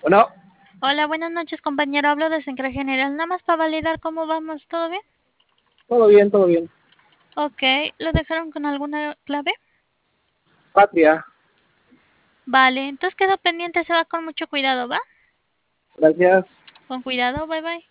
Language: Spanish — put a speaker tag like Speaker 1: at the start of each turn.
Speaker 1: Bueno,
Speaker 2: Hola, buenas noches, compañero. Hablo de Secre General. Nada más para validar cómo vamos. ¿Todo bien?
Speaker 1: todo bien, todo bien.
Speaker 2: Ok. ¿Lo dejaron con alguna clave?
Speaker 1: Patria,
Speaker 2: Vale. Entonces quedó pendiente. Se va con mucho cuidado, ¿va?
Speaker 1: gracias.
Speaker 2: Con cuidado. Bye bye.